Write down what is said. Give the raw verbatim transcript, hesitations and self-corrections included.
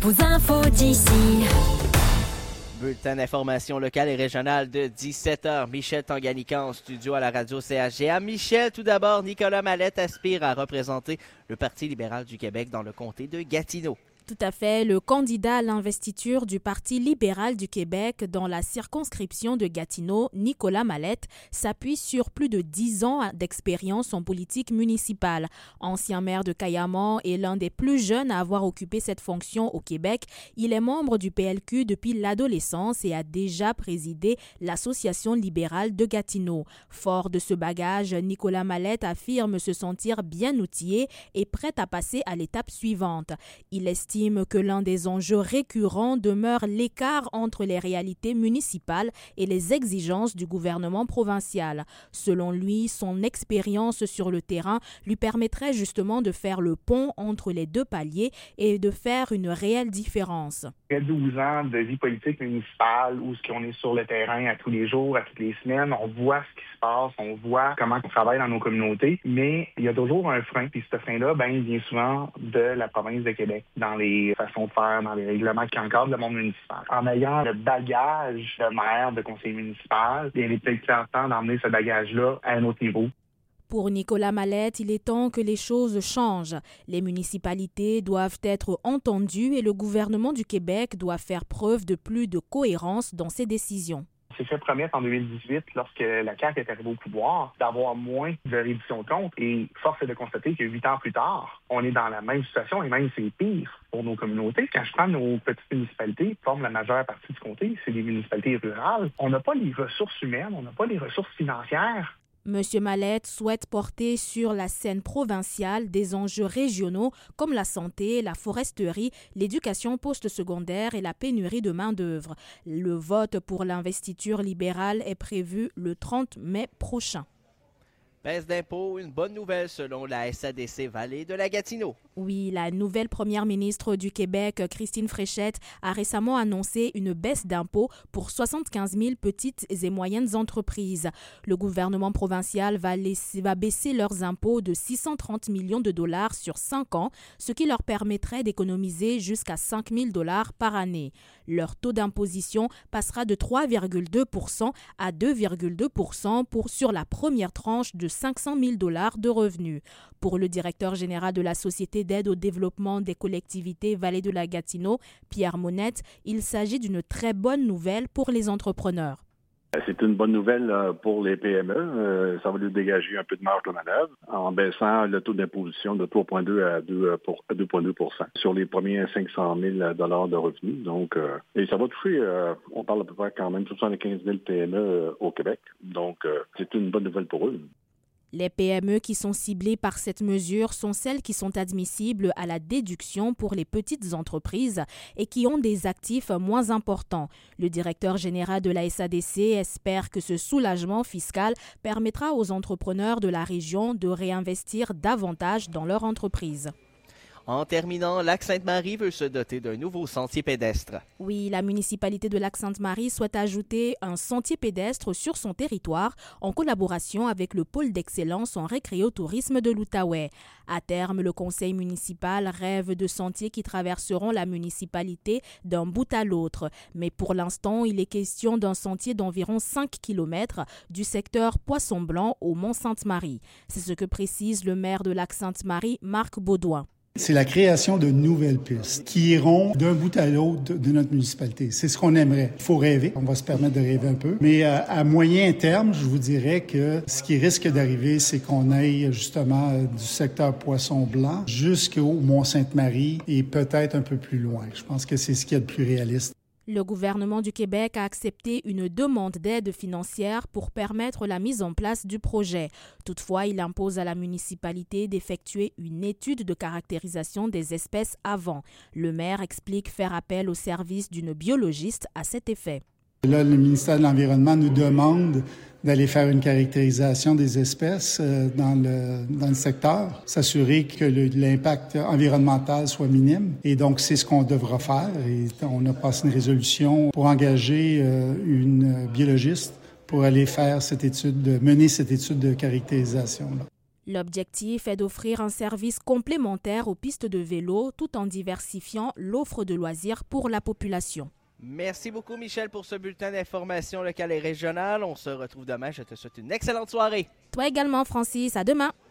vos infos d'ici. Bulletin d'information locale et régionale de dix-sept heures. Michel Tanganica en studio à la radio C H G A. Michel, tout d'abord, Nicolas Mallette aspire à représenter le Parti libéral du Québec dans le comté de Gatineau. Tout à fait. Le candidat à l'investiture du Parti libéral du Québec dans la circonscription de Gatineau, Nicolas Mallette, s'appuie sur plus de dix ans d'expérience en politique municipale. Ancien maire de Cayamant et l'un des plus jeunes à avoir occupé cette fonction au Québec, il est membre du P L Q depuis l'adolescence et a déjà présidé l'Association libérale de Gatineau. Fort de ce bagage, Nicolas Mallette affirme se sentir bien outillé et prêt à passer à l'étape suivante. Il estime que l'un des enjeux récurrents demeure l'écart entre les réalités municipales et les exigences du gouvernement provincial. Selon lui, son expérience sur le terrain lui permettrait justement de faire le pont entre les deux paliers et de faire une réelle différence. douze ans de vie politique municipale où on est sur le terrain à tous les jours, à toutes les semaines, on voit ce qui se passe, on voit comment on travaille dans nos communautés, mais il y a toujours un frein, puis ce frein-là, ben, il vient souvent de la province de Québec, dans les façons de faire, dans les règlements qui encadrent le monde municipal. En ayant le bagage de maire, de conseiller municipal, il est peut-être temps d'emmener ce bagage-là à un autre niveau. Pour Nicolas Mallette, il est temps que les choses changent. Les municipalités doivent être entendues et le gouvernement du Québec doit faire preuve de plus de cohérence dans ses décisions. C'est fait promettre en deux mille dix-huit, lorsque la C A Q est arrivée au pouvoir, d'avoir moins de réduction de comptes. Et force est de constater que huit ans plus tard, on est dans la même situation et même c'est pire pour nos communautés. Quand je prends nos petites municipalités qui forment la majeure partie du comté, c'est des municipalités rurales. On n'a pas les ressources humaines, on n'a pas les ressources financières. Monsieur Mallette souhaite porter sur la scène provinciale des enjeux régionaux comme la santé, la foresterie, l'éducation post-secondaire et la pénurie de main-d'œuvre. Le vote pour l'investiture libérale est prévu le trente mai prochain. Baisse d'impôts, une bonne nouvelle selon la S A D C Vallée de la Gatineau. Oui, la nouvelle première ministre du Québec, Christine Fréchette, a récemment annoncé une baisse d'impôts pour soixante-quinze mille petites et moyennes entreprises. Le gouvernement provincial va, laisser, va baisser leurs impôts de six cent trente millions de dollars sur cinq ans, ce qui leur permettrait d'économiser jusqu'à cinq mille dollars par année. Leur taux d'imposition passera de trois virgule deux pour cent à deux virgule deux pour cent pour, sur la première tranche de cinq cent mille dollars de revenus. Pour le directeur général de la Société d'aide au développement des collectivités Vallée de la Gatineau, Pierre Monette, il s'agit d'une très bonne nouvelle pour les entrepreneurs. C'est une bonne nouvelle pour les P M E. Ça va lui dégager un peu de marge de manœuvre en baissant le taux d'imposition de trois virgule deux à deux virgule deux pour cent sur les premiers cinq cent mille dollars de revenus. Donc, et ça va toucher, on parle à peu près quand même soixante-quinze mille P M E au Québec. Donc, c'est une bonne nouvelle pour eux. Les P M E qui sont ciblées par cette mesure sont celles qui sont admissibles à la déduction pour les petites entreprises et qui ont des actifs moins importants. Le directeur général de la S A D C espère que ce soulagement fiscal permettra aux entrepreneurs de la région de réinvestir davantage dans leur entreprise. En terminant, Lac-Sainte-Marie veut se doter d'un nouveau sentier pédestre. Oui, la municipalité de Lac-Sainte-Marie souhaite ajouter un sentier pédestre sur son territoire en collaboration avec le pôle d'excellence en récréotourisme de l'Outaouais. À terme, le conseil municipal rêve de sentiers qui traverseront la municipalité d'un bout à l'autre. Mais pour l'instant, il est question d'un sentier d'environ cinq kilomètres du secteur Poisson-Blanc au Mont-Sainte-Marie. C'est ce que précise le maire de Lac-Sainte-Marie, Marc Baudouin. C'est la création de nouvelles pistes qui iront d'un bout à l'autre de notre municipalité. C'est ce qu'on aimerait. Il faut rêver. On va se permettre de rêver un peu. Mais à, à moyen terme, je vous dirais que ce qui risque d'arriver, c'est qu'on aille justement du secteur Poisson-Blanc jusqu'au Mont-Sainte-Marie et peut-être un peu plus loin. Je pense que c'est ce qui est le plus réaliste. Le gouvernement du Québec a accepté une demande d'aide financière pour permettre la mise en place du projet. Toutefois, il impose à la municipalité d'effectuer une étude de caractérisation des espèces avant. Le maire explique faire appel au service d'une biologiste à cet effet. Là, le ministère de l'Environnement nous demande d'aller faire une caractérisation des espèces euh, dans le dans le secteur, s'assurer que le, l'impact environnemental soit minime. Et donc, c'est ce qu'on devra faire. Et on a passé une résolution pour engager euh, une biologiste pour aller faire cette étude, de, mener cette étude de caractérisation-là. L'objectif est d'offrir un service complémentaire aux pistes de vélo tout en diversifiant l'offre de loisirs pour la population. Merci beaucoup, Michel, pour ce bulletin d'information locale et régionale. On se retrouve demain. Je te souhaite une excellente soirée. Toi également, Francis. À demain.